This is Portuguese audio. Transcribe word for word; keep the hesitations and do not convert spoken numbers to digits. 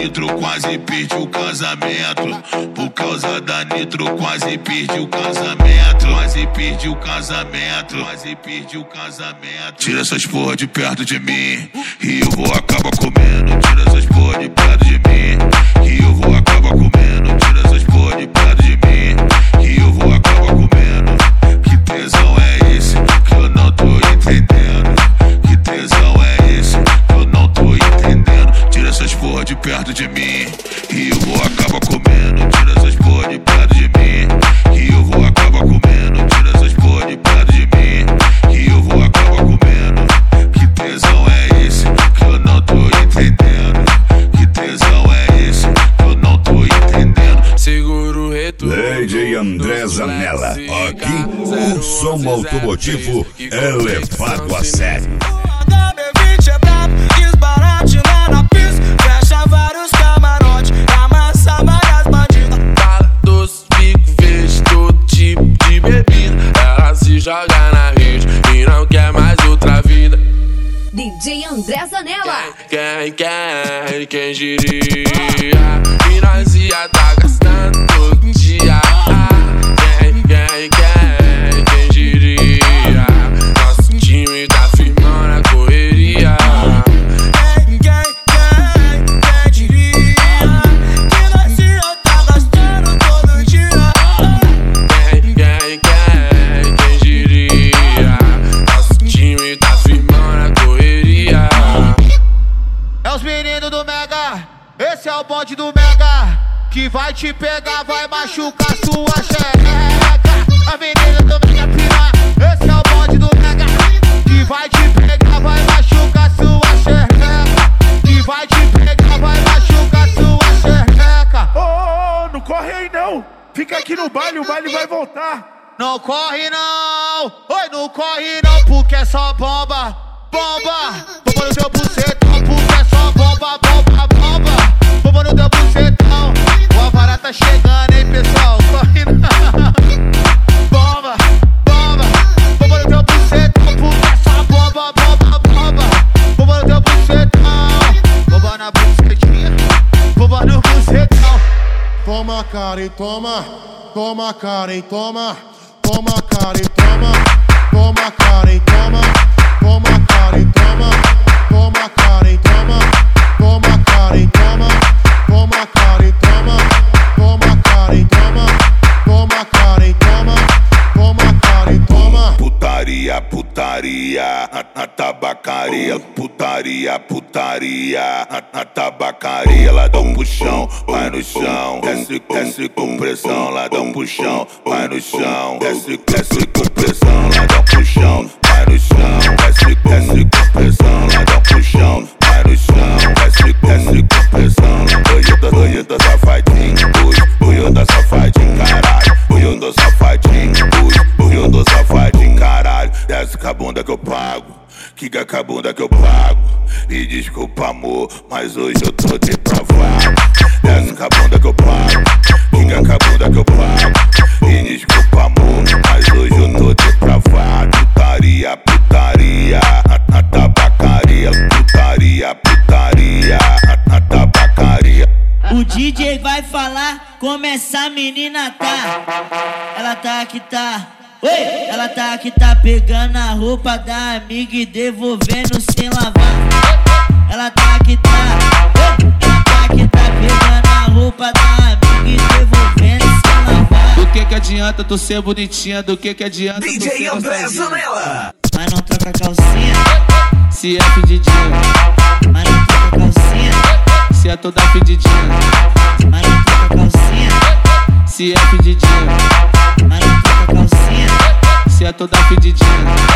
Nitro, quase perdi o casamento. Por causa da Nitro, quase perdi o casamento. Quase perdi o casamento. Quase perdi o casamento. Tira essas porra de perto de mim e eu vou acabar comendo. Tira essas porra de perto de mim e eu vou acabar comendo. Tira essas porra de perto de mim e eu vou acabar comendo. Que tesão é esse que eu não tô entendendo? Que tesão é esse que eu não tô entendendo? Tira essas porra de perto de mim e eu vou acabar comendo. Tira essas porra de perto de mim e eu vou acabar comendo. Tira essas porra de perto de mim e eu vou acabar comendo. Que tesão é esse que eu não tô entendendo? Que tesão é esse que eu não tô entendendo? Seguro o retorno. D J André Zanella. Aqui o som automotivo é levado a sério. Fecha vários camarotes, amassa várias bandidas. Fala doce, fico, vejo todo tipo de bebida. Ela se joga na rede e não quer mais outra vida. D J André Zanella. Quem, quem, quem diria? E nós ia tá gastando todo dia. Quem, quem, quem, quem diria? Nosso time tá firmando a correria. Esse é o bonde do Mega, que vai te pegar, vai machucar sua xereca. A menina do Mega Pina. Esse é o bonde do Mega, que vai te pegar, vai machucar sua xereca. Que vai te pegar, vai machucar sua xereca. Ô, ô, ô, não corre aí não. Fica aqui no baile, o baile vai voltar. Não corre não, oi, não corre não, porque é só bomba, bomba. Bomba no teu bucetão, porque é só bomba, bomba, bomba. Bomba no teu bucetão, o Alvará tá chegando, hein, pessoal? Corre não. Bomba, bomba. Bomba no teu bucetão, porque é só bomba, bomba, bomba. Bomba no teu bucetão, bomba na bucetinha, bomba no bucetão. Toma, cara, e toma. Toma, cara, e toma. Toma, cara, e toma. Toma, cara, e toma. Toma, cara, e toma. Toma, cara, e toma. Toma, cara, e toma. Toma, cara, e toma. Toma, cara, e toma. Toma, cara, e toma. Toma, cara, e toma. Putaria, putaria, na, na tabacaria. Putaria, putaria, na, na tabacaria. Lá dá um puxão, vai no chão. Desce, desce com pressão, lá dá um puxão, vai no chão. Desce, desce com pressão, lá dá um puxão, vai no chão. Desce, desce com pressão, lá dá um puxão, vai no chão. Desce, desce com pressão. Oi, oi, tô safadinho, ui, ui, eu tô safadinho, caralho. Ui, eu tô safadinho, ui, ui, eu tô safadinho, caralho. Desce com a bunda que eu pago, quica com a bunda que eu pago. Me desculpa, amor, mas hoje eu tô depravado. Desce com a bunda que eu pago, quica com a bunda que eu pago. Me desculpa, amor, mas hoje eu tô depravado. Putaria, putaria, na, na tabacaria. Putaria, putaria, na, na tabacaria. O D J vai falar como essa menina tá. Ela tá que tá. Oi! Ela tá que tá pegando a roupa da amiga e devolvendo sem lavar. Ela tá que tá. Oi! Ela tá que tá pegando a roupa da amiga e devolvendo sem lavar. Do que que adianta tu ser bonitinha? Do que que adianta D tu J ser André Zanella. Mas não troca a calcinha. Se é pedidinha, Mas não troca a calcinha. se é toda pedidinha, Mas não troca a calcinha. se é pedidinha, Mas não troca a calcinha. se é toda pedidinha.